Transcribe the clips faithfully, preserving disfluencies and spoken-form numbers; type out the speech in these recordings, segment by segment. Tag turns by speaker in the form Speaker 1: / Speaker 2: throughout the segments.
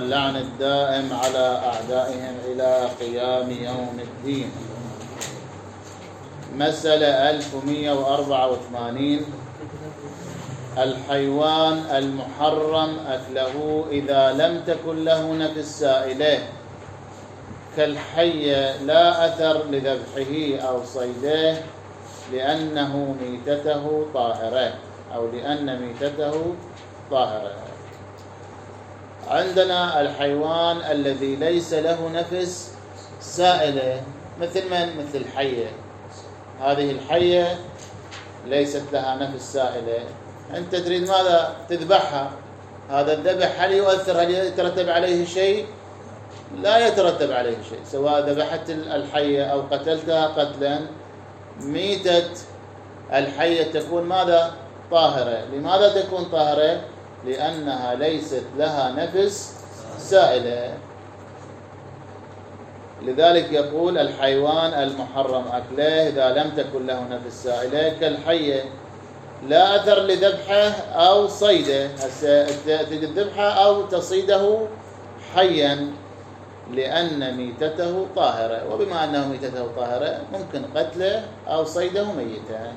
Speaker 1: واللعن الدائم على أعدائهم إلى قيام يوم الدين. مسألة ألف ومئة وأربعة وثمانين: الحيوان المحرم أكله إذا لم تكن له نفس سائلة كالحية لا أثر لذبحه أو صيده لأنه ميتته طاهرة أو لأن ميتته طاهرة. عندنا الحيوان الذي ليس له نفس سائلة مثل من؟ مثل الحية. هذه الحية ليست لها نفس سائلة، أنت تريد ماذا؟ تذبحها. هذا الذبح هل يؤثر؟ هل يترتب عليه شيء؟ لا يترتب عليه شيء، سواء ذبحت الحية أو قتلتها قتلا، ميتة الحية تكون ماذا؟ طاهرة. لماذا تكون طاهرة؟ لأنها ليست لها نفس سائلة. لذلك يقول الحيوان المحرم أكله إذا لم تكن له نفس سائلة كالحية لا أثر لذبحه أو صيده. هسه تريد ذبحه أو تصيده حيا لأن ميتته طاهرة، وبما أنه ميتته طاهرة ممكن قتله أو صيده ميتا.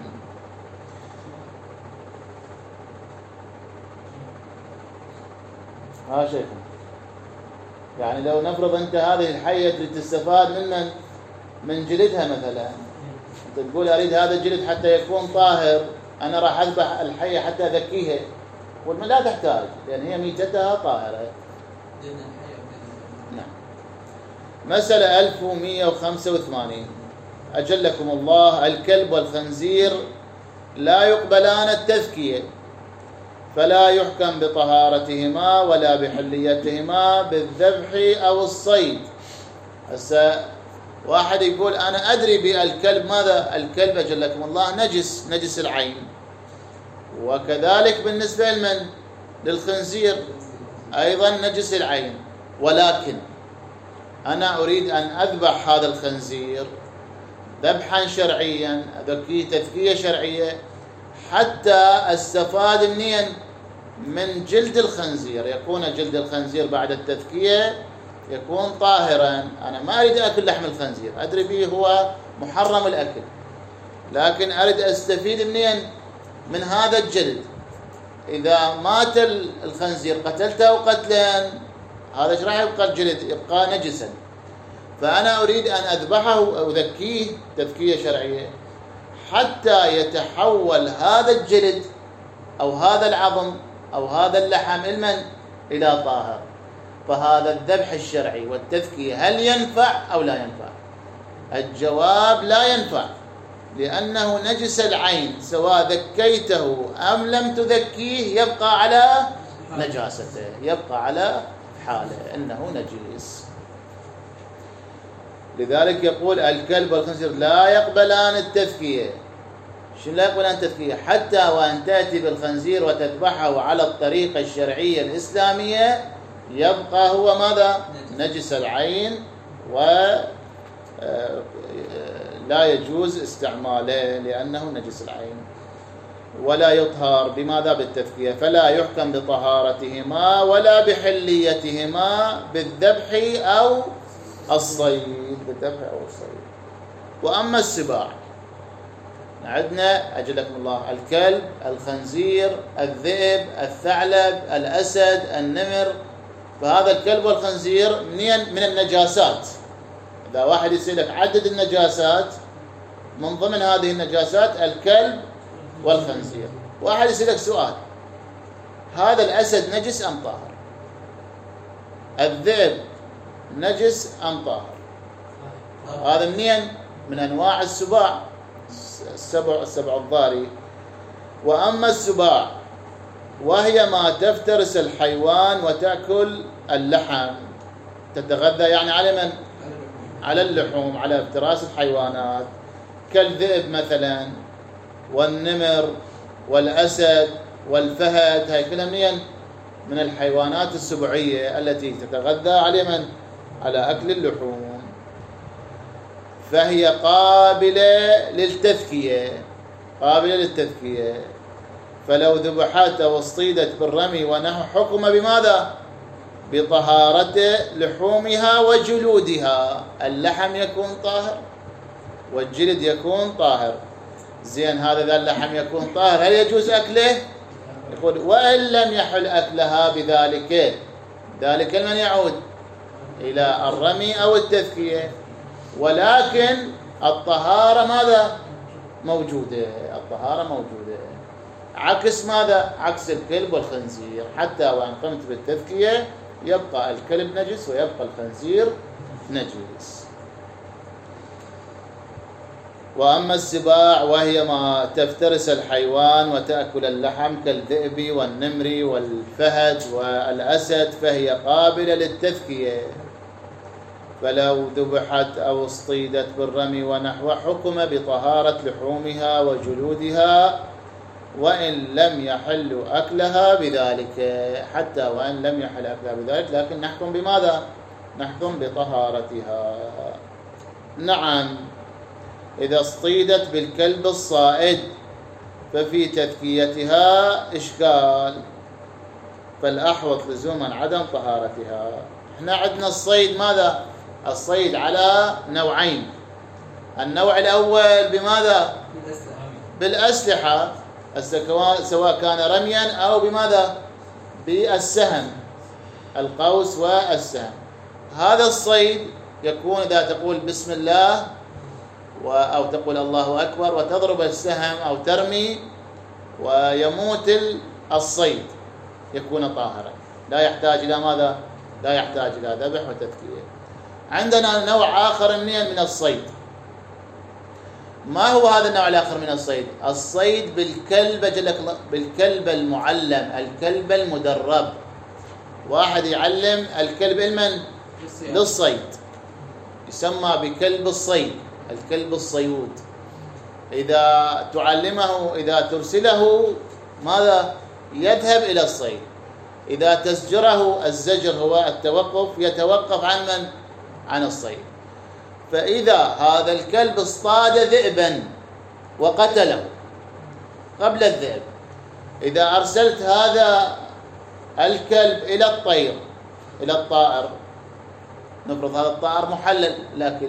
Speaker 1: ها شيخ، يعني لو نفرض أنت هذه الحية تريد تستفاد من من؟ من جلدها مثلا، أنت تقول أريد هذا الجلد حتى يكون طاهر، أنا راح أذبح الحية حتى أذكيها، والما لا تحتاج لأن هي ميتتها طاهرة. نعم. مسألة ألف ومئة وخمسة وثمانين: أجلكم الله، الكلب والخنزير لا يقبلان التذكية، فلا يحكم بطهارتهما ولا بحليتهما بالذبح أو الصيد. هسه واحد يقول أنا أدري بالكلب ماذا؟ الكلب أجلكم الله نجس، نجس العين، وكذلك بالنسبة لمن؟ للخنزير أيضا نجس العين، ولكن أنا أريد أن أذبح هذا الخنزير ذبحا شرعيا، أذكيه تذكية شرعية حتى أستفاد منين؟ من جلد الخنزير، يكون جلد الخنزير بعد التذكية يكون طاهرا. أنا ما أريد أكل لحم الخنزير، أدري به هو محرم الأكل، لكن أريد أستفيد منين؟ من هذا الجلد. إذا مات الخنزير قتلته قتلا، هذا ايش راح يبقى؟ الجلد يبقى نجسا، فأنا أريد أن أذبحه أو أذكيه تذكية شرعية حتى يتحول هذا الجلد أو هذا العظم أو هذا اللحم المن إلى طاهر. فهذا الذبح الشرعي والتذكية هل ينفع أو لا ينفع؟ الجواب لا ينفع، لأنه نجس العين، سواء ذكيته أم لم تذكيه يبقى على نجاسته، يبقى على حاله أنه نجيس. لذلك يقول الكلب والخنزير لا يقبلان التذكية. شنو لا يقبلان التذكية؟ حتى وأن تأتي بالخنزير وتذبحه على الطريقة الشرعية الإسلامية يبقى هو ماذا؟ نجس العين، ولا يجوز استعماله لأنه نجس العين، ولا يطهر بماذا؟ بالتذكية. فلا يحكم بطهارتهما ولا بحليتهما بالذبح أو الصيد، بالذبح أو الصيد. وأما السباع عندنا أجلكم الله الكلب، الخنزير، الذئب، الثعلب، الأسد، النمر. فهذا الكلب والخنزير من النجاسات. إذا واحد يسألك عدد النجاسات، من ضمن هذه النجاسات الكلب والخنزير. واحد يسألك سؤال: هذا الأسد نجس أم طاهر؟ الذئب نجس أم طاهر؟ هذا منين؟ من أنواع السباع، السبع السبع الضاري. وأما السباع وهي ما تفترس الحيوان وتأكل اللحم، تتغذى يعني على من؟ على اللحوم، على افتراس الحيوانات، كالذئب مثلا والنمر والأسد والفهد. هاي كلها منين؟ من الحيوانات السبعية التي تتغذى على من؟ على أكل اللحوم، فهي قابلة للتذكية، قابلة للتذكية. فلو ذبحت واصطيدت بالرمي ونحو حكم بماذا؟ بطهارة لحومها وجلودها. اللحم يكون طاهر والجلد يكون طاهر. زين، هذا ذا اللحم يكون طاهر، هل يجوز أكله؟ يقول وإن لم يحل أكلها بذلك. ذلك لمن يعود؟ إلى الرمي أو التذكية، ولكن الطهارة ماذا؟ موجودة. الطهارة موجودة، عكس ماذا؟ عكس الكلب والخنزير. حتى وإن قمت بالتذكية يبقى الكلب نجس ويبقى الخنزير نجس. وأما السباع وهي ما تفترس الحيوان وتأكل اللحم كالذئب والنمر والفهد والأسد فهي قابلة للتذكية، فلو ذبحت أو اصطيدت بالرمي ونحو حكم بطهارة لحومها وجلودها وإن لم يحل أكلها بذلك. حتى وإن لم يحل أكلها بذلك، لكن نحكم بماذا؟ نحكم بطهارتها. نعم، إذا اصطيدت بالكلب الصائد ففي تذكيتها إشكال، فالأحوط لزوما عدم طهارتها. احنا عندنا الصيد ماذا؟ الصيد على نوعين. النوع الأول بماذا؟ بالأسلحة، سواء كان رميا أو بماذا؟ بالسهم، القوس والسهم. هذا الصيد يكون إذا تقول بسم الله أو تقول الله أكبر وتضرب السهم أو ترمي ويموت الصيد، يكون طاهرا، لا يحتاج إلى ماذا؟ لا يحتاج إلى ذبح وتذكية. عندنا نوع آخر من الصيد. ما هو هذا النوع الآخر من الصيد؟ الصيد بالكلب، بالكلب المعلم، الكلب المدرب. واحد يعلم الكلب المن؟ للصيد، يسمى بكلب الصيد، الكلب الصيود. إذا تعلمه، إذا ترسله ماذا؟ يذهب إلى الصيد. إذا تزجره، الزجر هو التوقف، يتوقف عن من؟ عن الصيد. فإذا هذا الكلب اصطاد ذئبا وقتله قبل الذئب، إذا أرسلت هذا الكلب إلى الطير، إلى الطائر، نفرض هذا الطائر محلل لكن،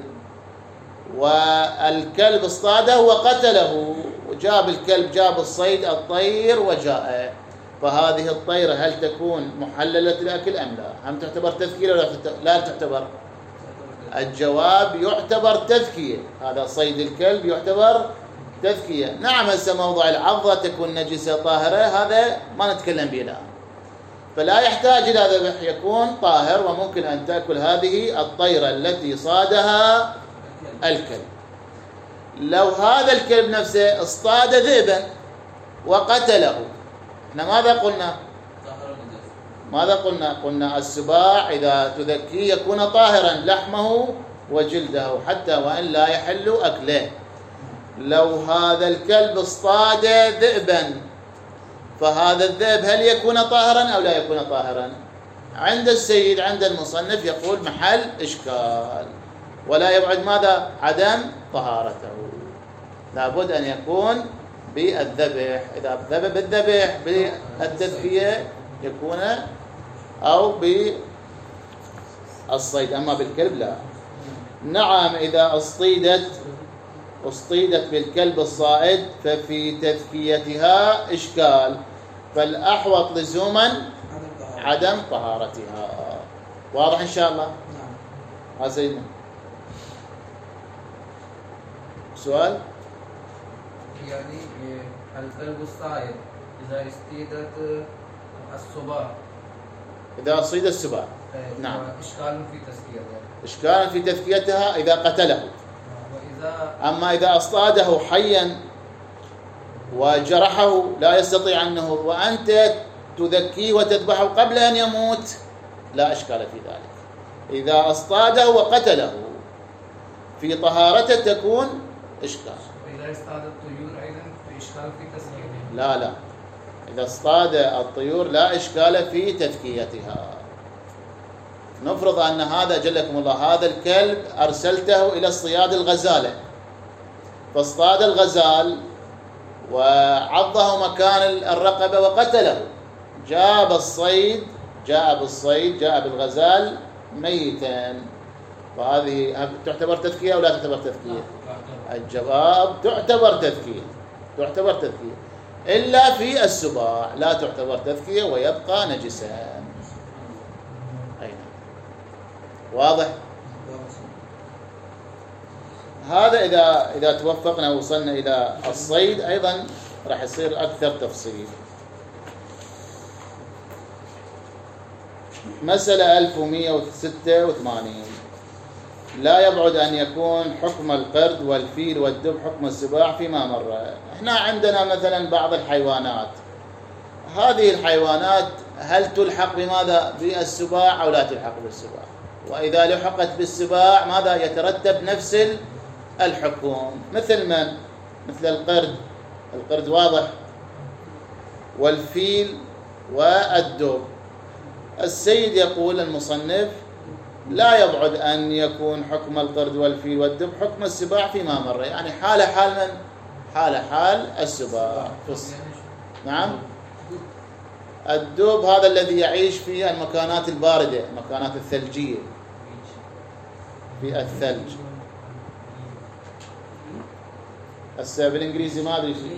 Speaker 1: والكلب اصطاده وقتله، وجاب الكلب، جاب الصيد الطير وجاء، فهذه الطيرة هل تكون محللة الأكل أم لا؟ هم تعتبر تذكية ولا لا تعتبر؟ الجواب يعتبر تذكية. هذا صيد الكلب يعتبر تذكية. نعم، هسه موضوع العضة تكون نجسة طاهرة هذا ما نتكلم به الآن، فلا يحتاج إلى ذبح، يكون طاهر، وممكن أن تأكل هذه الطيرة التي صادها الكلب. لو هذا الكلب نفسه اصطاد ذئبا وقتله، احنا ماذا قلنا؟ ماذا قلنا؟ قلنا السباع إذا تذكيه يكون طاهرا، لحمه وجلده، حتى وإن لا يحل أكله. لو هذا الكلب اصطاد ذئبا، فهذا الذئب هل يكون طاهرا أو لا يكون طاهرا؟ عند السيد، عند المصنف يقول محل إشكال، ولا يبعد ماذا؟ عدم طهارته. لابد أن يكون بالذبح. إذا ذبح بالذبح بالتذكية يكون، أو بالصيد، أما بالكلب لا. نعم، إذا اصطيدت اصطيدت بالكلب الصائد ففي تذكيتها إشكال، فالأحوط لزوما عدم طهارتها. واضح إن شاء الله؟ نعم. سيدنا سؤال؟
Speaker 2: يعني الكلب الصائد إذا اصطيدت السباع،
Speaker 1: إذا اصطيد السباع، نعم،
Speaker 2: إشكال في تذكيتها،
Speaker 1: إشكال في تذكيتها إذا قتله.
Speaker 2: وإذا
Speaker 1: أما إذا اصطاده حيا وجرحه لا يستطيع أنه، وأنت تذكيه وتذبحه قبل أن يموت، لا إشكال في ذلك. إذا اصطاده وقتله في طهارته تكون إشكال.
Speaker 2: إذا اصطاد الطيور أيضا في إشكال في تذكيتها؟
Speaker 1: لا لا، إذا اصطاد الطيور لا إشكال في تذكيتها. نفرض أن هذا جلكم الله، هذا الكلب أرسلته إلى اصطياد الغزالة، فاصطاد الغزال وعضه مكان الرقبة وقتله، جاب الصيد جاء بالصيد، جاء بالغزال ميتا، وهذه تعتبر تذكية أو لا تعتبر تذكية؟ الجواب تعتبر تذكية، تعتبر تذكية، إلا في السباع لا تعتبر تذكية ويبقى نجسا. أين واضح؟ هذا إذا إذا توفقنا وصلنا إلى الصيد أيضا راح يصير أكثر تفصيل. مسألة ألف ومئة وستة وثمانين. لا يبعد أن يكون حكم القرد والفيل والدب حكم السباع فيما مر. احنا عندنا مثلا بعض الحيوانات، هذه الحيوانات هل تلحق بماذا؟ بالسباع أو لا تلحق بالسباع؟ وإذا لحقت بالسباع ماذا يترتب؟ نفس الحكم. مثل من؟ مثل القرد، القرد واضح، والفيل والدب. السيد يقول المصنف لا يبعد أن يكون حكم القرد والفيل والدب حكم السباع فيما مر، يعني حال حال من؟ حال حال السباع. نعم، الدب هذا الذي يعيش في المكانات الباردة، المكانات الثلجية، في الثلج. هسه بالإنجليزي ما أدري شيء.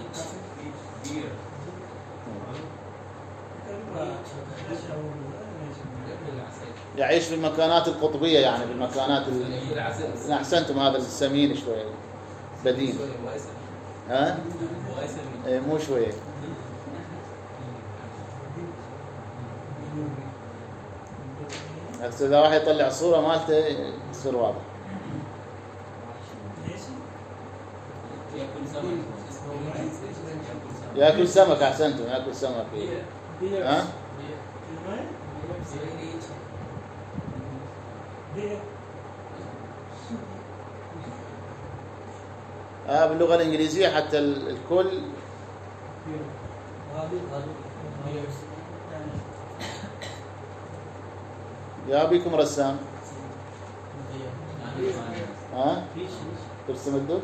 Speaker 1: يعيش في المكانات القطبية، يعني بالمكانات ال... أحسنتم، هذا السمين شوية بدين. ها؟ ايه مو شوية. هسه إذا واحد يطلع الصورة مالته يصير واضح. ياكل سمك. أحسنتم، ياكل سمك. ها؟ آه باللغة الإنجليزية حتى الكل يا بيكم رسام. ها؟ ترسم الدب؟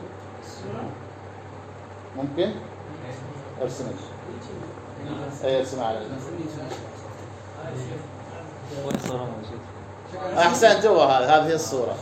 Speaker 1: ممكن؟ ارسم. اي ارسم على أحسنت. هو هذا، هذه الصورة.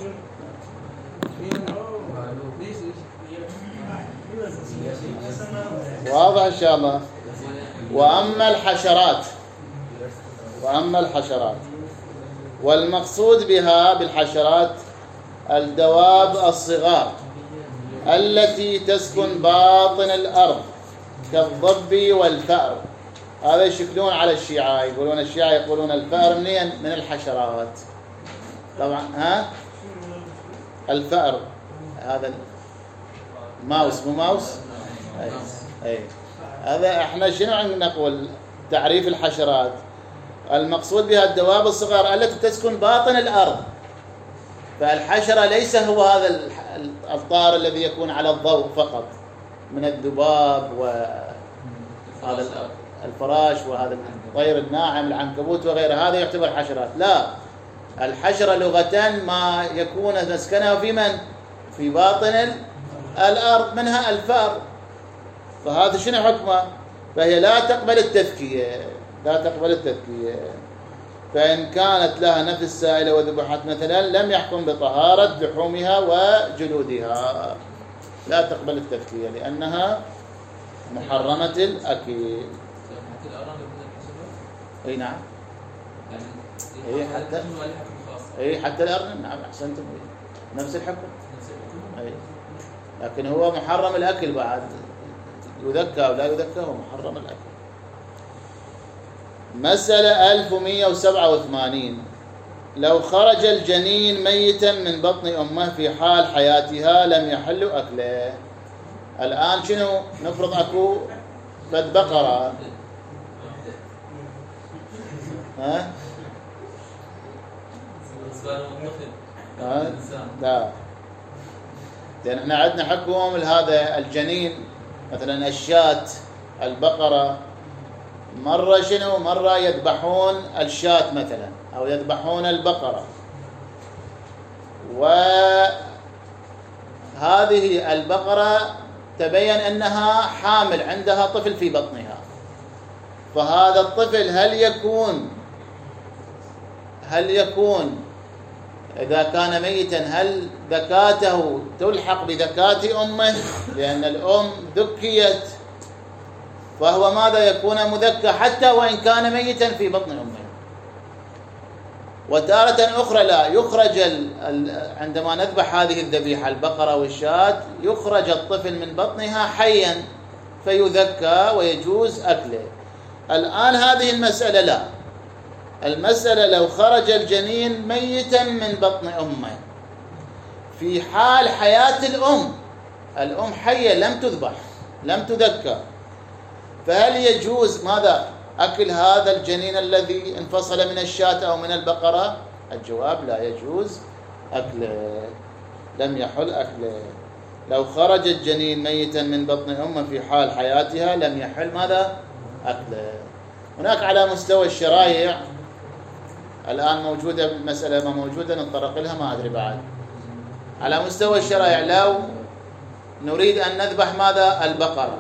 Speaker 1: واضح إن شاء الله. وأما الحشرات، وأما الحشرات والمقصود بها بالحشرات الدواب الصغار التي تسكن باطن الأرض كالضب والفأر. هذا يشكلون على الشيعة، يقولون الشيعة يقولون الفأر منين؟ من الحشرات طبعا. ها؟ الفأر هذا ماوس، مو ماوس؟ أي. أي. هذا احنا شنو نقول تعريف الحشرات؟ المقصود بها الدواب الصغار التي تسكن باطن الأرض. فالحشرة ليس هو هذا الطائر الذي يكون على الضوء فقط من الذباب وهذا الفراش وهذا الطير الناعم العنكبوت وغيره، هذا يعتبر حشرات. لا، الحشرة لغة ما يكون مسكنها في من؟ في باطن الأرض، منها الفأر. فهذا شنو حكمه؟ فهي لا تقبل التذكية، لا تقبل التذكية. فإن كانت لها نفس سائلة وذبحت مثلا لم يحكم بطهارة لحومها وجلودها، لا تقبل التذكية لأنها محرمة الأكل. اي نعم، اي حتى اي حتى الأرنب. نعم أحسنتم، نفس الحكم. اي لكن هو محرم الأكل بعد، يذكى أو لا يذكى، هو محرم الأكل. مسألة ألف ومئة وسبعة وثمانين. لو خرج الجنين ميتا من بطن أمه في حال حياتها لم يحل أكله. الآن شنو نفرض أكو فد بقرة، ها؟ ها؟ لا، لأن احنا عندنا حكم لهذا الجنين، مثلا الشاة، البقرة، مرة شنو؟ مرة يذبحون الشاة مثلا أو يذبحون البقرة، وهذه البقرة تبين أنها حامل، عندها طفل في بطنها. فهذا الطفل هل يكون هل يكون إذا كان ميتا هل ذكاته تلحق بذكاة أمه؟ لأن الأم ذكيت، فهو ماذا يكون مذكى حتى وإن كان ميتا في بطن أمه. وتارة أخرى لا يخرج ال... ال... عندما نذبح هذه الذبيحة البقرة والشاة يخرج الطفل من بطنها حيا فيذكى ويجوز أكله. الآن هذه المسألة لا، المسألة لو خرج الجنين ميتا من بطن أمه في حال حياة الأم، الأم حية لم تذبح لم تذكى، فهل يجوز ماذا أكل هذا الجنين الذي انفصل من الشاة أو من البقرة؟ الجواب لا يجوز أكله، لم يحل أكله. لو خرج الجنين ميتا من بطن أمه في حال حياتها لم يحل ماذا أكله. هناك على مستوى الشرائع الآن موجودة مسألة ما موجودة نتطرق لها ما أدري بعد. على مستوى الشرائع لو نريد أن نذبح ماذا البقرة،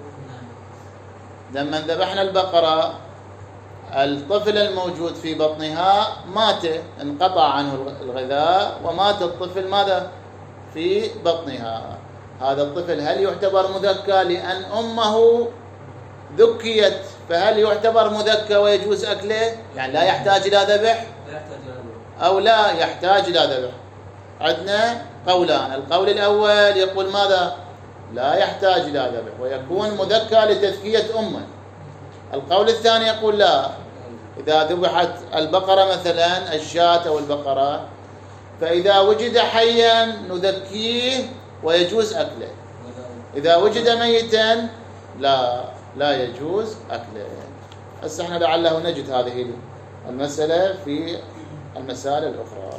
Speaker 1: لما ذبحنا البقرة الطفل الموجود في بطنها مات، انقطع عنه الغذاء ومات الطفل ماذا في بطنها. هذا الطفل هل يعتبر مذكى لأن أمه ذكيت؟ فهل يعتبر مذكى ويجوز أكله؟ يعني لا يحتاج إلى ذبح أو لا يحتاج إلى ذبح؟ عندنا قولان، القول الأول يقول ماذا لا يحتاج إلى ذبح ويكون مذكى لتذكية أمه. القول الثاني يقول لا، إذا ذبحت البقرة مثلا الشاة أو البقرة فإذا وجد حيا نذكيه ويجوز أكله، إذا وجد ميتا لا لا يجوز أكله. هسه احنا لعله نجد هذه المسألة في المسائل الأخرى.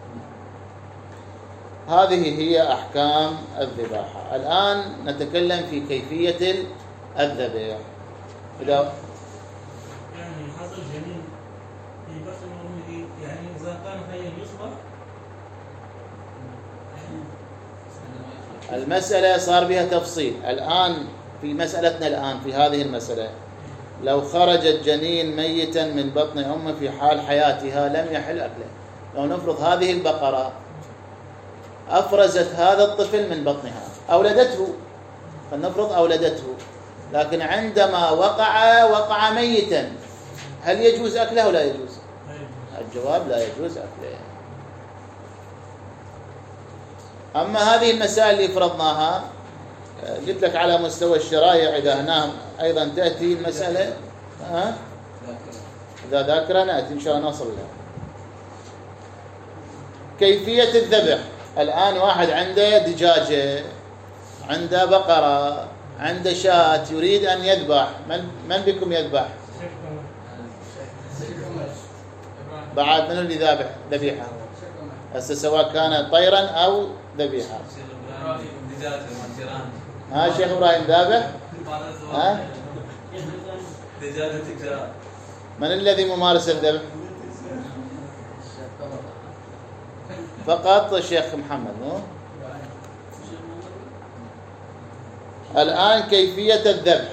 Speaker 1: هذه هي أحكام الذباحة. الآن نتكلم في كيفية الذبح. إذا
Speaker 3: يعني حصل جنين في بطن أمه، يعني إذا كان حيا يصبح
Speaker 1: المسألة صار بها تفصيل. الآن في مسألتنا الآن في هذه المسألة لو خرج الجنين ميتا من بطن أمه في حال حياتها لم يحل أكله. لو نفرض هذه البقرة أفرزت هذا الطفل من بطنها، أولدته، فلنفرض أولدته، لكن عندما وقع وقع ميتا، هل يجوز أكله ولا يجوز؟ الجواب لا يجوز أكله. أما هذه المسائل اللي فرضناها قلت لك على مستوى الشرائع، إذا هنا أيضا تأتي المسألة أه؟ إذا ذاكرة نأتي إن شاء الله نصل لها. كيفية الذبح. الآن واحد عنده دجاجة، عنده بقرة، عنده شاة، يريد أن يذبح، من من بكم يذبح؟ بعد من اللي ذابح ذبيحة؟ هسه سواء كان طيرا أو ذبيحة. ها شيخ إبراهيم ذابح؟ ها؟ من الذي ممارس الذبح؟ فقط الشيخ محمد. مو الآن كيفية الذبح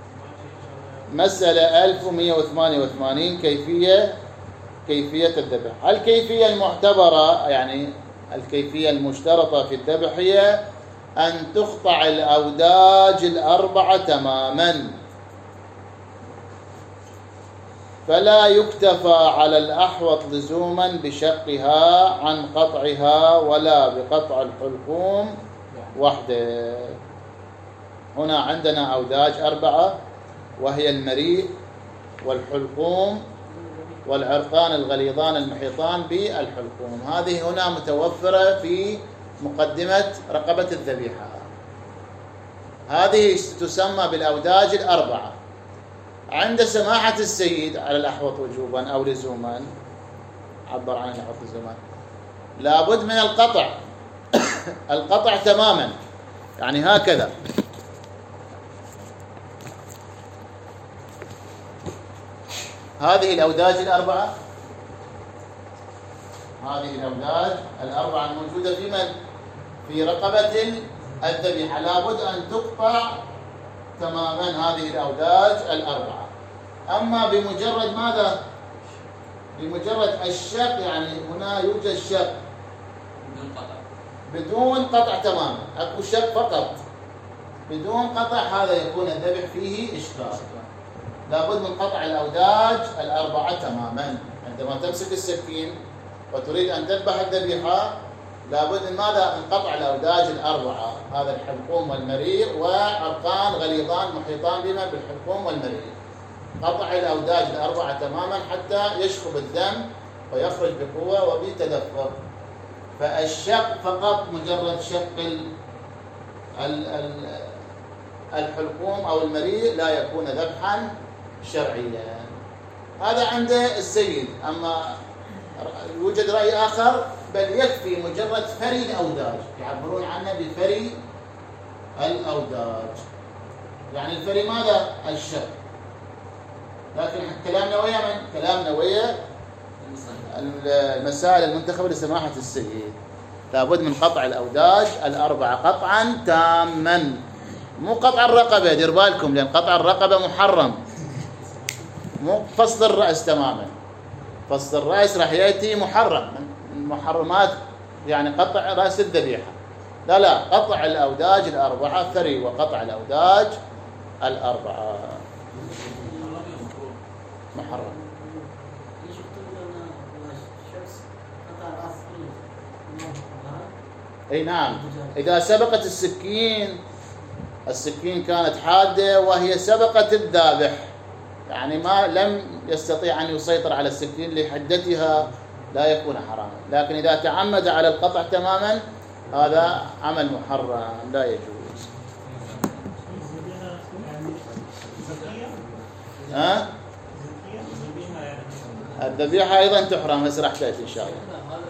Speaker 1: مسألة ألف ومئة وثمانية وثمانين. كيفية كيفية الذبح. الكيفية المعتبرة يعني الكيفية المشترطة في الذبح هي أن تقطع الأوداج الأربعة تماما، فلا يكتفى على الأحوط لزوما بشقها عن قطعها ولا بقطع الحلقوم وحده. هنا عندنا أوداج أربعة وهي المريء والحلقوم والعرقان الغليظان المحيطان بالحلقوم. هذه هنا متوفرة في مقدمة رقبة الذبيحة. هذه تسمى بالأوداج الأربعة. عند سماحة السيد على الأحوط وجوبا أو لزوما، عبر عن الأحوط لزوما، لابد من القطع القطع تماما، يعني هكذا. هذه الأوداج الأربعة، هذه الأوداج الأربعة الموجودة في من؟ في رقبة الذبيحة، لابد أن تقطع تماما هذه الأوداج الأربعة. أما بمجرد ماذا؟ بمجرد الشق، يعني هنا يوجد شق
Speaker 2: بدون قطع.
Speaker 1: بدون قطع تماما، اكو شق فقط بدون قطع، هذا يكون الذبح فيه إشكال. لابد من قطع الأوداج الأربعة تماما. عندما تمسك السكين وتريد أن تذبح الذبيحة لابد من ماذا؟ من قطع الأوداج الأربعة، هذا الحلقوم والمريء وعرقان غليظان محيطان بما بالحلقوم والمريء. قطع الأوداج الأربعة تماما حتى يشخب الدم ويخرج بقوة وبتدفق. فالشق فقط، مجرد شق ال ال ال الحلقوم أو المريء لا يكون ذبحا شرعيا. هذا عند السيد. أما يوجد رأي آخر بل يكفي مجرد فري الأوداج، يعبرون عنه بفري الأوداج. يعني الفري ماذا؟ الشق. لكن كلامنا ويا من؟ كلامنا ويا المسائل المنتخبة لسماحة السيد. لابد من قطع الأوداج الأربعة قطعا تاما، مو قطع الرقبة، دير بالكم، لأن قطع الرقبة محرم، مو فصل الرأس تماما. فصل الرأس راح يأتي محرم من محرمات، يعني قطع رأس الذبيحة. لا لا، قطع الأوداج الأربعة، ثري وقطع الأوداج الأربعة محرم. اي نعم، اذا سبقت السكين، السكين كانت حاده وهي سبقت الذابح، يعني ما لم يستطيع ان يسيطر على السكين لحدتها، لا يكون حراما. لكن اذا تعمد على القطع تماما هذا عمل محرم لا يجوز. ها؟ الذبيحه ايضا تحرم، هسه راح تاتي ان شاء الله.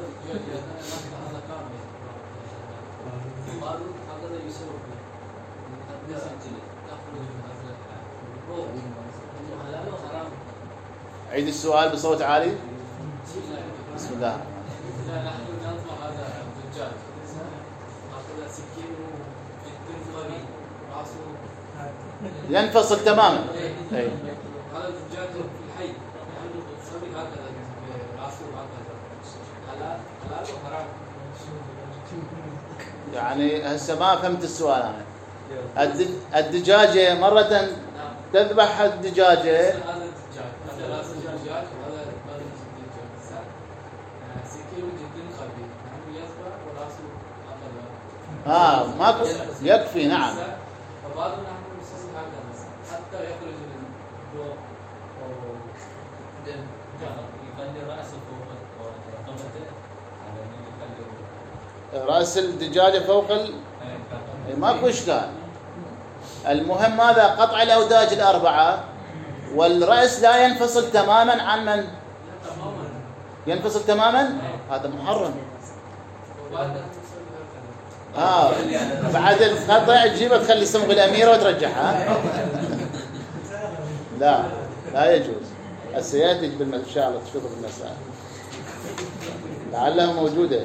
Speaker 1: عيد السؤال بصوت عالي. بسم الله.
Speaker 2: لا نحن نطبخ هذا الدجاج، ناخذ سكين ويتم راسه
Speaker 1: ينفصل تماما.
Speaker 2: اي هذا الدجاج في الحي نحن نسوي هكذا راسه هكذا، حلال حلال وحرام.
Speaker 1: يعني هسه ما فهمت السؤال انا. الدجاجه مره تذبح الدجاجه،
Speaker 2: هذا الدجاج هذا راس الدجاج وهذا هذا الدجاج سكين جدا خفيف، نحن يذبح وراسه هكذا.
Speaker 1: اه ماكو يكفي. نعم.
Speaker 2: وبعض نحن نسوي هكذا حتى يخرج الضوء ودم يخلي راسه فوق رقبته، على
Speaker 1: راس الدجاجه فوق ال... ماكو اشكال. المهم ماذا؟ قطع الاوداج الاربعه، والراس لا ينفصل تماما عن من؟ ينفصل تماما، هذا محرم. اه بعد القطع تجيبه تخلي سمغ الاميره وترجعها. لا لا يجوز. السياتي ان شاء الله تشوفوا بالمسائل لعلها موجوده.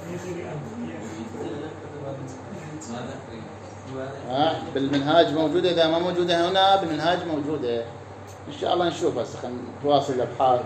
Speaker 1: آه بالمنهاج موجوده، اذا ما موجوده هنا بالمنهاج موجوده ان شاء الله. نشوف هسه، خلينا نتواصل الابحاث.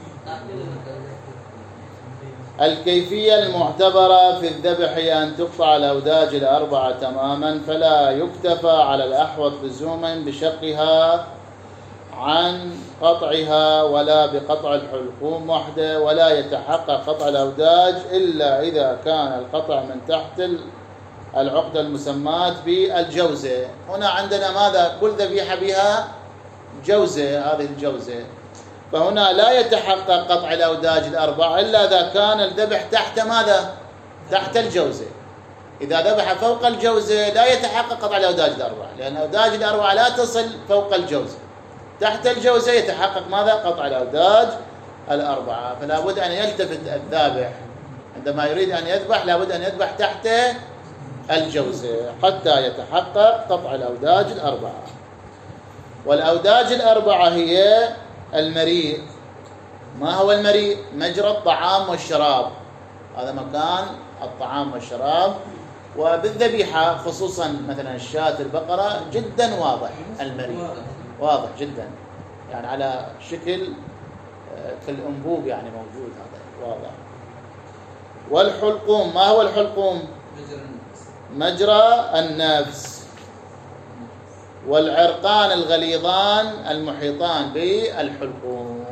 Speaker 1: الكيفية المعتبرة في الذبح أن تقطع الأوداج الأربعة تماما، فلا يكتفى على الأحوط لزوما بشقها عن قطعها ولا بقطع الحلقوم وحده، ولا يتحقق قطع الأوداج إلا إذا كان القطع من تحت العقدة المسماة بالجوزة. هنا عندنا ماذا؟ كل ذبيحة بها جوزة، هذه الجوزة. فهنا لا يتحقق قطع الأوداج الأربعة إلا إذا كان الذبح تحت ماذا؟ تحت الجوزة. إذا ذبح فوق الجوزة لا يتحقق قطع الأوداج الأربعة، لأن الأوداج الأربعة لا تصل فوق الجوزة. تحت الجوزة يتحقق ماذا؟ قطع الأوداج الأربعة. فلا بد أن يلتفت الذابح عندما يريد أن يذبح، لا بد أن يذبح تحت الجوزة حتى يتحقق قطع الأوداج الأربعة. والأوداج الأربعة هي المريء. ما هو المريء؟ مجرى الطعام والشراب، هذا مكان الطعام والشراب. وبالذبيحة خصوصا مثلا الشاة البقرة جدا واضح المريء، واضح جدا، يعني على شكل كالأنبوب يعني موجود، هذا واضح. والحلقوم، ما هو الحلقوم؟ مجرى النفس. والعرقان الغليظان المحيطان بالحلقوم.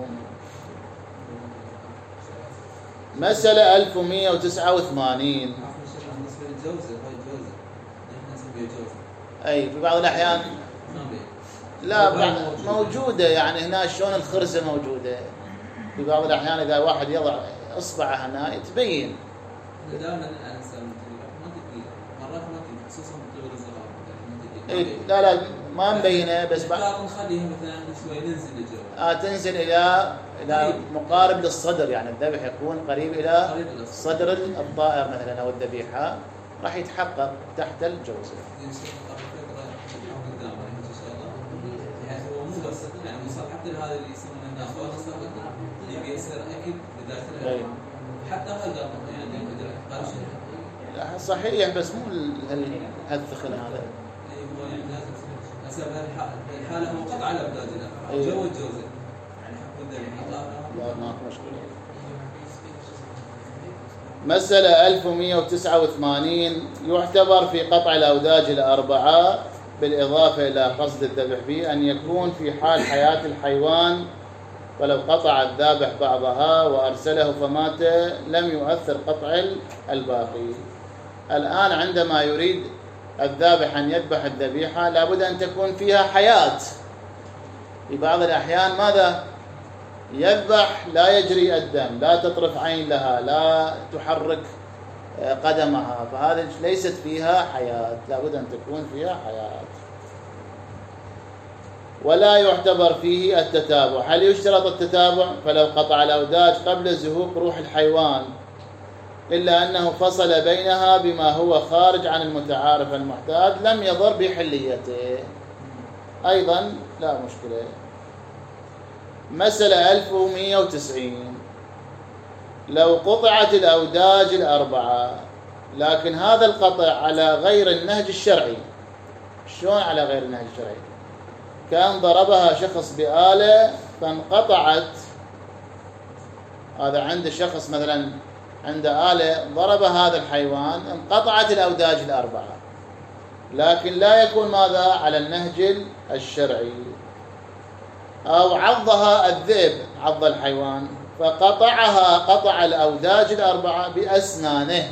Speaker 1: مسألة ألف ومئة وتسعة وثمانين. أي في بعض الأحيان لا موجودة، يعني هنا شلون الخرزة موجودة في بعض الأحيان، إذا واحد يضع إصبعه هنا تبين.
Speaker 2: دائما الإنسان ما تدري مرات ما تدري خصوصا بطول الزراعة.
Speaker 1: إيه لا لا ما مبينه، بس
Speaker 2: بعد نخليها مثلا شوي ننزل الجو.
Speaker 1: آه تنزل إلى إلى مقارب للصدر، يعني الذبح يكون قريب إلى صدر الطائر مثلا أو الذبيحة، راح يتحقق تحت الجوزة.
Speaker 2: هذا اللي يسمونه الناس اللي بيصير اكيد بداخل حتى هذا يعني
Speaker 1: صحيح، بس مو هالثخن هذا.
Speaker 2: اي هو يعني لازم حسب الحاله هو قطع الابداج جو الجوزه يعني حق
Speaker 1: لا ماكو مشكله. مسألة ألف ومئة وتسعة وثمانين. يعتبر في قطع الأوداج الأربعة بالإضافة إلى قصد الذبح به أن يكون في حال حياة الحيوان، ولو قطع الذابح بعضها وأرسله فمات لم يؤثر قطع الباقي. الآن عندما يريد الذابح أن يذبح الذبيحة لابد أن تكون فيها حياة. في بعض الأحيان ماذا؟ يذبح لا يجري الدم، لا تطرف عين لها، لا تحرك قدمها، فهذا ليست فيها حياة، لابد أن تكون فيها حياة. ولا يعتبر فيه التتابع. هل يشترط التتابع؟ فلو قطع الأوداج قبل زهوق روح الحيوان إلا أنه فصل بينها بما هو خارج عن المتعارف المعتاد لم يضر بحليته، أيضا لا مشكلة. مسألة ألف ومئة وتسعين. لو قطعت الأوداج الأربعة لكن هذا القطع على غير النهج الشرعي. شلون على غير النهج الشرعي؟ كان ضربها شخص بآلة فانقطعت. هذا عند شخص مثلا عنده آلة ضرب هذا الحيوان انقطعت الأوداج الأربعة، لكن لا يكون ماذا على النهج الشرعي. أو عضها الذئب، عض الحيوان فقطعها قطع الأوداج الأربعة بأسنانه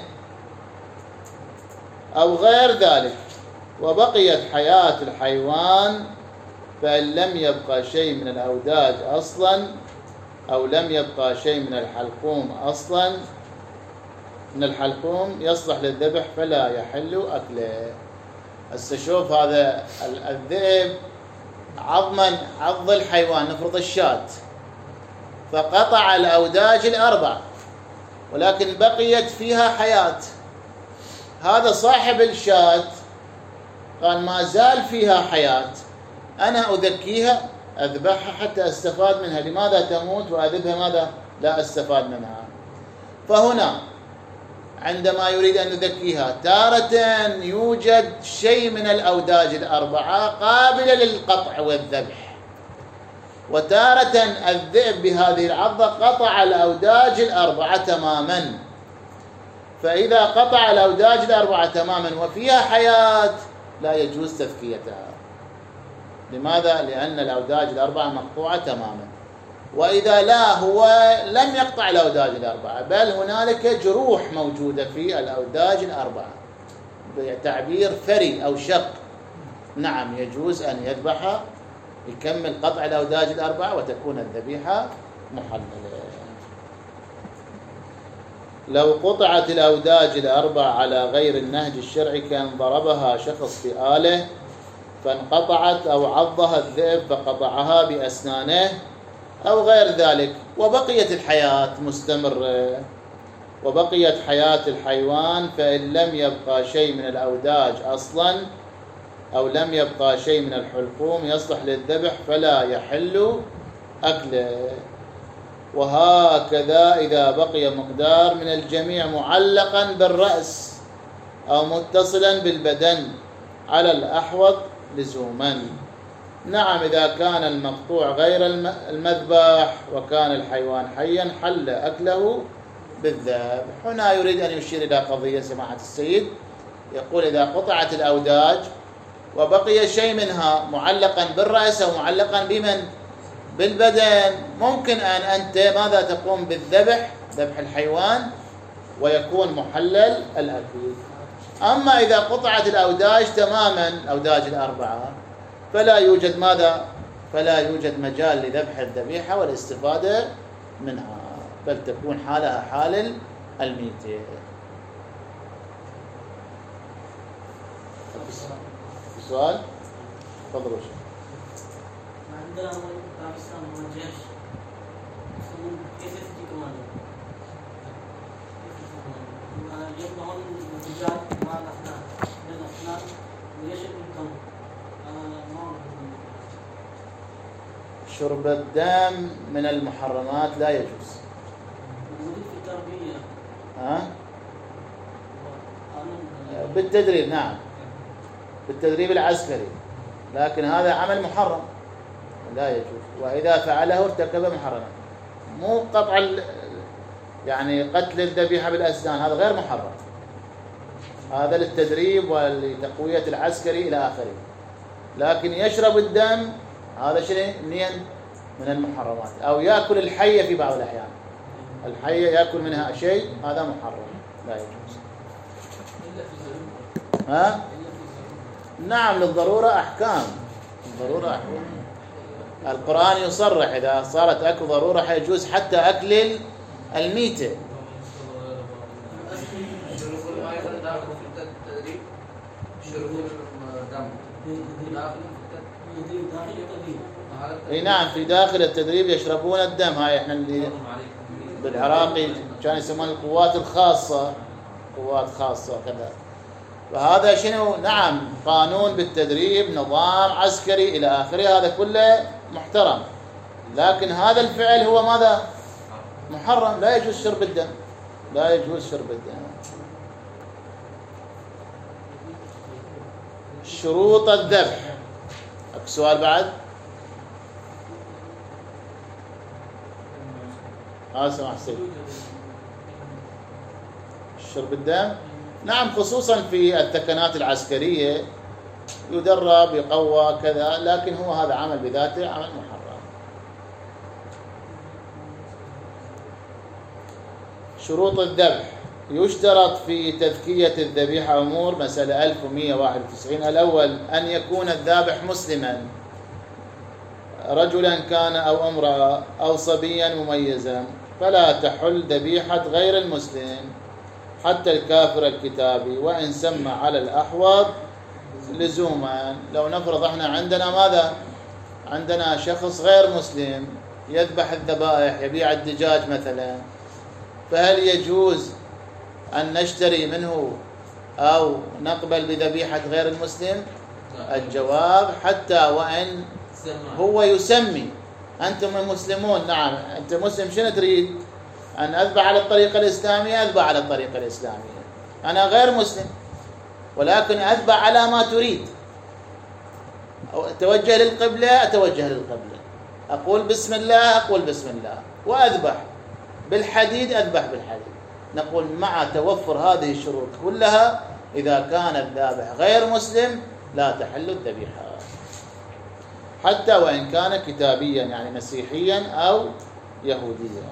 Speaker 1: أو غير ذلك، وبقيت حياة الحيوان، فإن لم يبقى شيء من الأوداج أصلا أو لم يبقى شيء من الحلقوم أصلا من الحلقوم يصلح للذبح فلا يحل أكله. هسه شوف هذا الذئب عظما عض الحيوان، نفرض الشاة، فقطع الأوداج الأربع ولكن بقيت فيها حياة. هذا صاحب الشاة قال ما زال فيها حياة، أنا أذكيها أذبحها حتى أستفاد منها. لماذا تموت وأذبها ماذا لا أستفاد منها؟ فهنا عندما يريد أن يذكيها تارة يوجد شيء من الأوداج الأربعة قابلة للقطع والذبح، وتارة الذئب بهذه العضة قطع الأوداج الأربعة تماما. فإذا قطع الأوداج الأربعة تماما وفيها حياة لا يجوز تذكيتها. لماذا؟ لأن الأوداج الأربعة مقطوعة تماما. وإذا لا هو لم يقطع الأوداج الأربعة بل هنالك جروح موجودة في الأوداج الأربعة بتعبير فري أو شق، نعم يجوز أن يذبحها يكمل قطع الأوداج الأربعة وتكون الذبيحة محللة. لو قطعت الأوداج الأربعة على غير النهج الشرعي كان ضربها شخص بآلة فانقطعت أو عضها الذئب فقطعها بأسنانه أو غير ذلك وبقيت الحياة مستمرة وبقيت حياة الحيوان، فإن لم يبقى شيء من الأوداج أصلا أو لم يبقى شيء من الحلقوم يصلح للذبح فلا يحل أكله. وهكذا إذا بقي مقدار من الجميع معلقا بالرأس أو متصلا بالبدن على الأحوط لزوما. نعم إذا كان المقطوع غير المذبح وكان الحيوان حيا حل أكله بالذبح. هنا يريد أن يشير إلى قضية سماحة السيد، يقول إذا قطعت الأوداج وبقي شيء منها معلقا بالرأس أو معلقا بمن؟ بالبدن، ممكن أن أنت ماذا تقوم بالذبح، ذبح الحيوان ويكون محلل الأكل. أما إذا قطعت الأوداج تماما الأوداج الأربعة فلا يوجد ماذا؟ فلا يوجد مجال لذبح الذبيحة والاستفادة منها، بل تكون حالها حال الميتة. سؤال؟ تفضلوا.
Speaker 4: عندنا باكستان هو الجيش يسمون كيف يفتي كمان يذبحون الدجاج مع الأفنان بالأفنان ويشرب الدم. أنا ما
Speaker 1: شرب الدم من المحرمات لا يجوز.
Speaker 4: موجود في التربية.
Speaker 1: ها؟ بالتدريب، نعم بالتدريب العسكري، لكن هذا عمل محرم لا يجوز، وإذا فعله ارتكب محرما. مو قطع يعني قتل الذبيحة بالأسنان، هذا غير محرم، هذا للتدريب ولتقوية العسكري إلى آخره. لكن يشرب الدم هذا شيء منين؟ من المحرمات. أو يأكل الحية في بعض الأحيان، الحية يأكل منها شيء، هذا محرم لا يجوز. ها؟ نعم للضرورة أحكام، الضرورة أحكام. القرآن يصرح إذا صارت أكل ضرورة حيجوز حتى أكل الميتة. اي نعم في داخل التدريب يشربون الدم. هاي احنا اللي بالعراقي كانوا يسمون القوات الخاصة، قوات خاصة كذا. وهذا شنو؟ نعم قانون بالتدريب، نظام عسكري إلى آخره، هذا كله محترم، لكن هذا الفعل هو ماذا؟ محرم، لا يجوز شرب الدم، لا يجوز شرب الدم. شروط الذبح. سؤال بعد؟ ها سمح سيد. شرب الدم نعم خصوصا في الثكنات العسكرية يدرب يقوى كذا، لكن هو هذا عمل بذاته عمل محرم. شروط الذبح. يشترط في تذكية الذبيحة أمور، مسألة ألف ومئة وواحد وتسعين. الأول أن يكون الذابح مسلما، رجلا كان أو امرأة أو صبيا مميزا، فلا تحل ذبيحة غير المسلم حتى الكافر الكتابي وإن سمى على الأحوض لزوما. لو نفرض احنا عندنا ماذا؟ عندنا شخص غير مسلم يذبح الذبائح، يبيع الدجاج مثلا، فهل يجوز أن نشتري منه أو نقبل بذبيحة غير المسلم؟ الجواب حتى وإن هو يسمي. أنتم مسلمون، نعم أنت مسلم، شنو تريد؟ أن أذبح على الطريقة الإسلامية، أذبح على الطريقة الإسلامية. أنا غير مسلم ولكن أذبح على ما تريد. أتوجه للقبلة، أتوجه للقبلة. أقول بسم الله، أقول بسم الله، وأذبح بالحديد، أذبح بالحديد. نقول مع توفر هذه الشروط كلها إذا كان الذابح غير مسلم لا تحل الذبيحة حتى وإن كان كتابيا يعني مسيحيا أو يهوديا.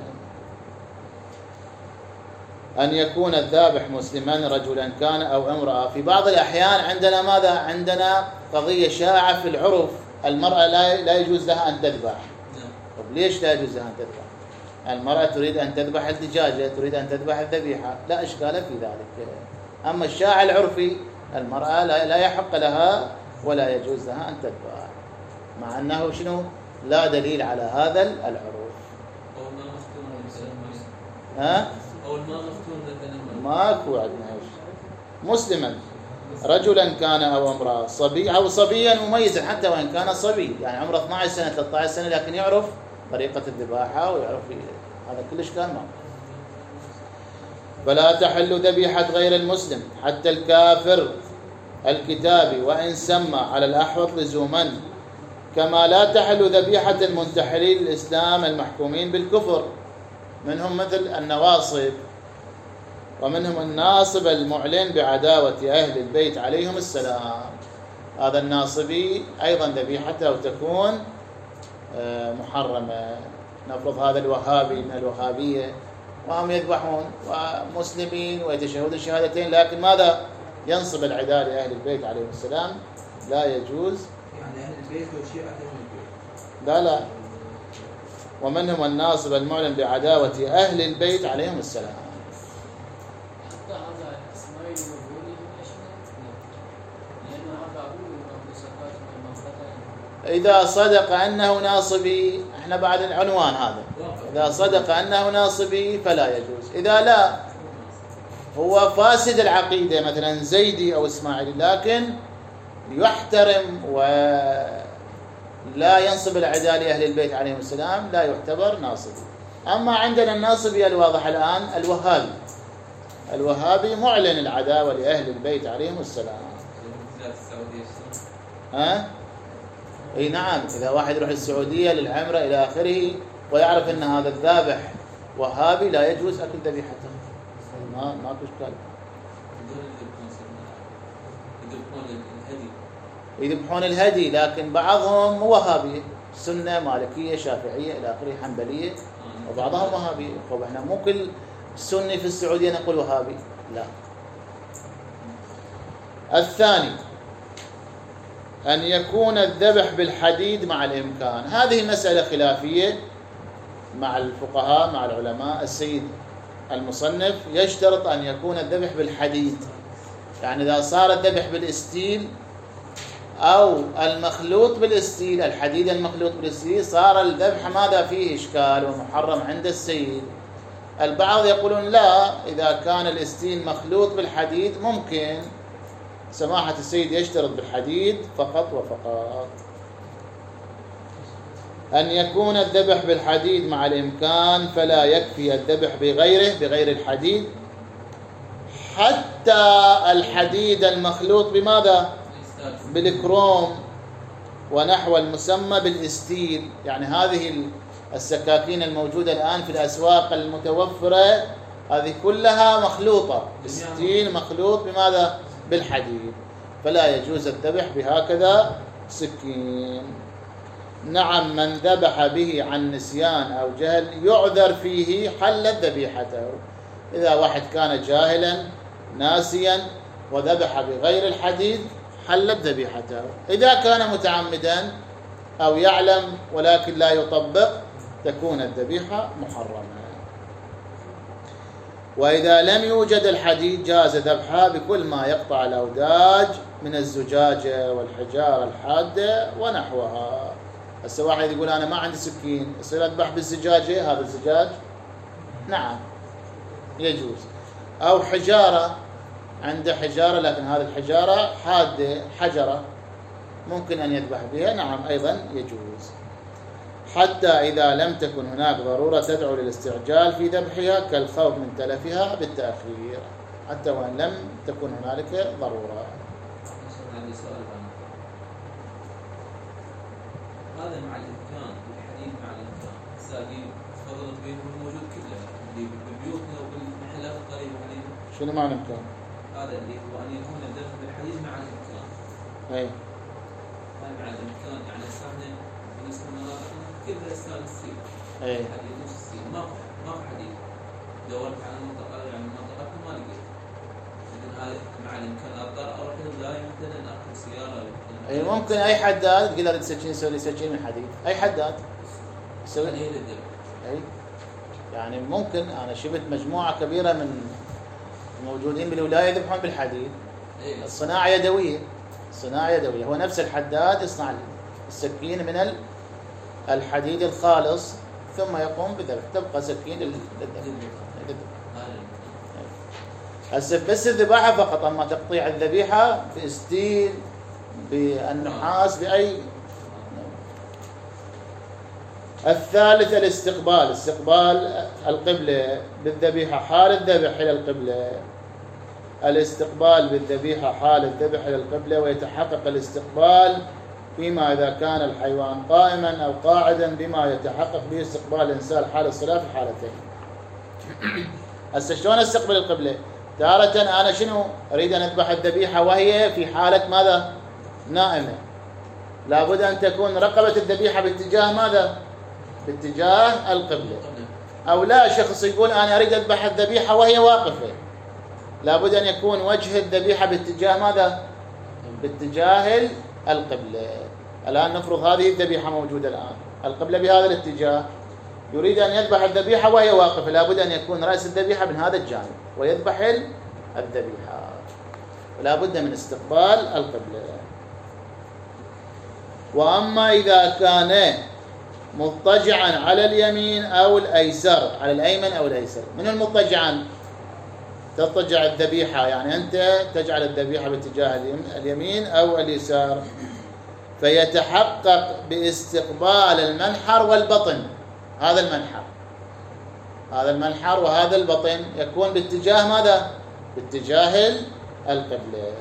Speaker 1: أن يكون الذابح مسلما رجلا كان أو امرأة. في بعض الأحيان عندنا ماذا؟ عندنا قضية شائعة في العرف، المرأة لا لا يجوز لها أن تذبح. طب ليش لا يجوز لها أن تذبح؟ المرأة تريد أن تذبح الدجاجة، تريد أن تذبح الذبيحة، لا إشكال في ذلك. أما الشائع العرفي المرأة لا يحق لها ولا يجوز لها أن تذبح، مع أنه شنو؟ لا دليل على هذا العرف. ها؟ ماكو عندنا ايش؟ مسلما رجلا كان او امراه، صبي او صبيا مميزا حتى وان كان صبي، يعني عمره اثنتي عشرة سنه ثلاثة عشر سنه لكن يعرف طريقه الذباحه ويعرف هذا كلش كان معه. فلا تحل ذبيحه غير المسلم حتى الكافر الكتابي وان سمى على الاحوط لزوما. كما لا تحل ذبيحة المنتحلين الإسلام المحكومين بالكفر، منهم مثل النواصب، ومنهم الناصب المعلن بعداوة أهل البيت عليهم السلام. هذا الناصبي أيضا ذبيحته تكون محرمة. نفرض هذا الوهابي من الوهابية وهم يذبحون ومسلمين ويتشهدون الشهادتين، لكن ماذا؟ ينصب العداء لأهل البيت عليهم السلام، لا يجوز.
Speaker 5: يعني أهل البيت وشيعة أهل البيت.
Speaker 1: لا لا. ومنهم الناصب المعلن بعداوة أهل البيت عليهم السلام.
Speaker 2: حتى هذا اسماعيل المغولي لأن هذا أقول مقدسات من
Speaker 1: إذا صدق أنه ناصبي، احنا بعد العنوان هذا، إذا صدق أنه ناصبي فلا يجوز. إذا لا هو فاسد العقيدة مثلا زيدي أو إسماعيلي، لكن يحترم ولا ينصب العداء لأهل البيت عليهم السلام، لا يعتبر ناصبي. أما عندنا الناصبي الواضح الآن الوهابي، الوهابي معلن العداوة لأهل البيت عليهم السلام. ها؟ اي نعم، اذا واحد يروح السعوديه للعمره الى اخره ويعرف ان هذا الذابح وهابي لا يجوز اكل ذبيحته، ما ماكو اشكال. يذبحون الهدي، لكن بعضهم وهابيه، سنه، مالكيه، شافعيه الى اخره، حنبليه، وبعضهم وهابيه. طب احنا مو كل سني في السعوديه نقول وهابي، لا. الثاني أن يكون الذبح بالحديد مع الإمكان. هذه مسألة خلافية مع الفقهاء مع العلماء. السيد المصنف يشترط أن يكون الذبح بالحديد، يعني إذا صار الذبح بالإستيل أو المخلوط بالإستيل، الحديد المخلوط بالإستيل، صار الذبح ماذا فيه إشكال ومحرم عند السيد. البعض يقولون لا، إذا كان الإستيل مخلوط بالحديد ممكن. سماحة السيد يشترط بالحديد فقط وفقط. أن يكون الذبح بالحديد مع الإمكان، فلا يكفي الذبح بغيره بغير الحديد، حتى الحديد المخلوط بماذا؟ بالكروم ونحو المسمى بالإستيل. يعني هذه السكاكين الموجودة الآن في الأسواق المتوفرة هذه كلها مخلوطة، إستيل مخلوط بماذا؟ بالحديد، فلا يجوز الذبح بهكذا سكين. نعم، من ذبح به عن نسيان أو جهل يعذر فيه، حلت ذبيحته. إذا واحد كان جاهلا ناسيا وذبح بغير الحديد حلت ذبيحته. إذا كان متعمدا أو يعلم ولكن لا يطبق تكون الذبيحة محرمة. وإذا لم يوجد الحديد جاز ذبحها بكل ما يقطع الأوداج من الزجاجة والحجارة الحادة ونحوها. هسه واحد يقول أنا ما عندي سكين، يصير أذبح بالزجاجة، هذا الزجاج نعم يجوز. أو حجارة، عنده حجارة لكن هذه الحجارة حادة، حجرة ممكن أن يذبح بها، نعم أيضا يجوز. حتى إذا لم تكن هناك ضرورة تدعو للاستعجال في ذبحها كالخوف من تلفها بالتأخير، حتى وإن لم تكن هنالك ضرورة.
Speaker 5: عندي سؤال ثاني. هذا مع الإمكان، الحديد مع الإمكان، ساقي تفضلت بينهم موجود كله اللي ببيوتنا وبالمحلات القريبة علينا.
Speaker 1: شنو معنى الإمكان؟
Speaker 5: هذا اللي هو أن يكون الذبح بالحديد مع الإمكان.
Speaker 1: أي.
Speaker 5: هاي مع الإمكان، يعني إحنا بالنسبة لنا كلها إسكان السيل.
Speaker 1: أي.
Speaker 5: حديد نص السيل، ما ما في حديد. دورت على المنطقة، يعني منطقتنا ما لقيت. لكن هاي مع الإمكان أقدر أروح للولاية مثلاً أركب سيارة.
Speaker 1: أي ممكن أي حداد تقدر تسكين سوي سكين من حديد، أي حداد يسوي. أي. يعني ممكن أنا شفت مجموعة كبيرة من موجودين بالولاية يذبحون بالحديد. الصناعة يدوية، الصناعة يدوية، هو نفس الحداد يصنع السكين من الحديد الخالص ثم يقوم بذبح، تبقى سكين للذبح. هسه بس الذباحة فقط، أما تقطيع الذبيحة بإستيل بالنحاس بأي. الثالث الاستقبال، استقبال القبلة بالذبيحة حال الذبح إلى القبلة. الاستقبال بالذبيحة حال الذبح إلى القبلة، ويتحقق الاستقبال فيما إذا كان الحيوان قائما أو قاعدا بما يتحقق به استقبال الإنسان حال الصلاة في الحالتين. هسه شلون استقبل القبلة؟ تارة أنا شنو أريد أن أذبح الذبيحة وهي في حالة ماذا؟ نائمة، لابد أن تكون رقبة الذبيحة باتجاه ماذا؟ باتجاه القبلة. أو لا، شخص يقول أنا أريد أذبح الذبيحة وهي واقفة، لابد أن يكون وجه الذبيحة باتجاه ماذا؟ باتجاه القبلة. الآن نفرض هذه الذبيحة موجودة الآن، القبلة بهذا الاتجاه، يريد أن يذبح الذبيحة وهي واقفة، لابد أن يكون رأس الذبيحة من هذا الجانب ويذبح الذبيحة، لابد من استقبال القبلة. وأما إذا كان مضطجعا على اليمين أو الأيسر، على الأيمن أو الأيسر، من المضطجعا؟ تضطجع الذبيحة، يعني أنت تجعل الذبيحة باتجاه اليمين أو اليسار، فيتحقق باستقبال المنحر والبطن. هذا المنحر هذا المنحر وهذا البطن يكون باتجاه ماذا؟ باتجاه القبلة.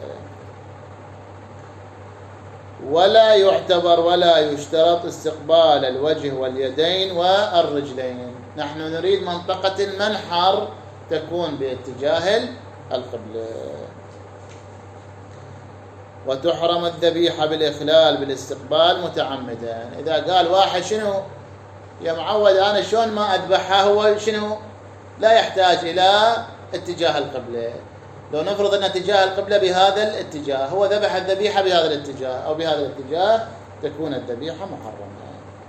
Speaker 1: ولا يعتبر ولا يشترط استقبال الوجه واليدين والرجلين. نحن نريد منطقة المنحر تكون باتجاه القبلة. وتحرم الذبيحة بالإخلال بالاستقبال متعمدا. إذا قال واحد شنو يا معود أنا شلون ما أذبحها، هو شنو لا يحتاج إلى اتجاه القبلة، لو نفرض أن اتجاه القبلة بهذا الاتجاه، هو ذبح الذبيحة بهذا الاتجاه أو بهذا الاتجاه، تكون الذبيحة محرمة.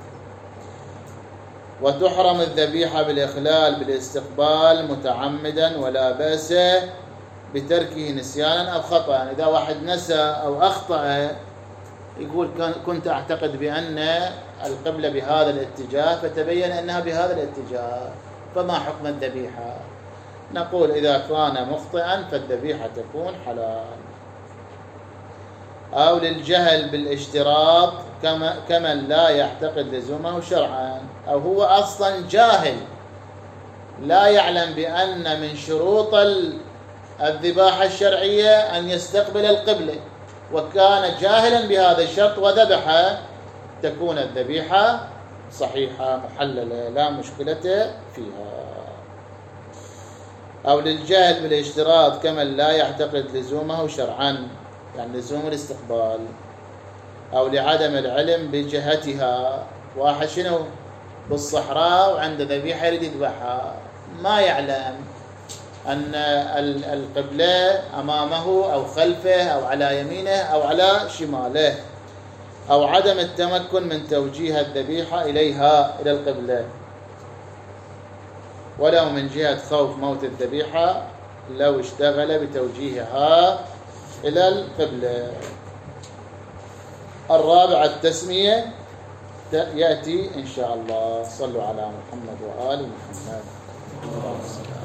Speaker 1: وتحرم الذبيحة بالإخلال بالاستقبال متعمدا ولا بأس بتركه نسيانا أو خطأ. إذا واحد نسى أو أخطأ يقول كنت أعتقد بأن القبلة بهذا الاتجاه فتبين أنها بهذا الاتجاه، فما حكم الذبيحة؟ نقول إذا كان مخطئا فالذبيحة تكون حلال. أو للجهل بالاشتراط كما كمن لا يعتقد لزومه شرعا، أو هو أصلا جاهل لا يعلم بأن من شروط الذباحة الشرعية أن يستقبل القبلة، وكان جاهلا بهذا الشرط وذبح، تكون الذبيحة صحيحة محللة لا مشكلة فيها. أو للجهل بالاشتراط كمن لا يعتقد لزومه شرعا، يعني لزوم الاستقبال، أو لعدم العلم بجهتها. واحد شنو بالصحراء وعنده ذبيحة يريد يذبحها، ما يعلم أن القبلة أمامه أو خلفه أو على يمينه أو على شماله، أو عدم التمكن من توجيه الذبيحة إليها إلى القبلة، ولو من جهة خوف موت الذبيحة لو اشتغل بتوجيهها إلى القبلة. الرابع التسمية يأتي إن شاء الله. صلوا على محمد وآل محمد.